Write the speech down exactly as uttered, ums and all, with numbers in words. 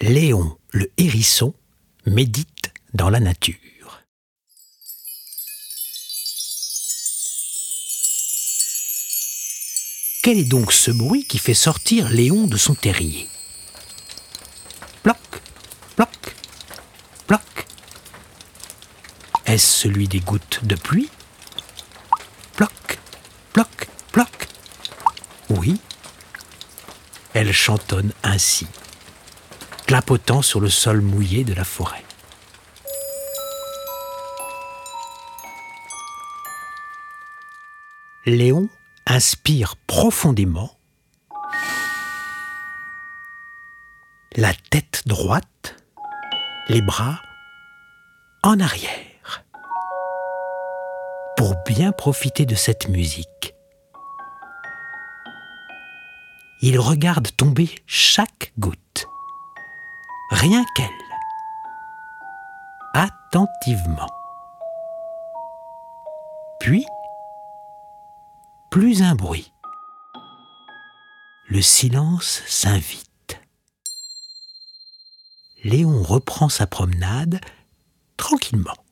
Léon le hérisson médite dans la nature. Quel est donc ce bruit qui fait sortir Léon de son terrier? Ploc, ploc, ploc. Est-ce celui des gouttes de pluie? Ploc, ploc, ploc. Oui, elles chantonnent ainsi, clapotant sur le sol mouillé de la forêt. Léon inspire profondément, la tête droite, les bras en arrière, pour bien profiter de cette musique. Il regarde tomber chaque goutte, rien qu'elle, attentivement. Puis, plus un bruit. Le silence s'invite. Léon reprend sa promenade tranquillement.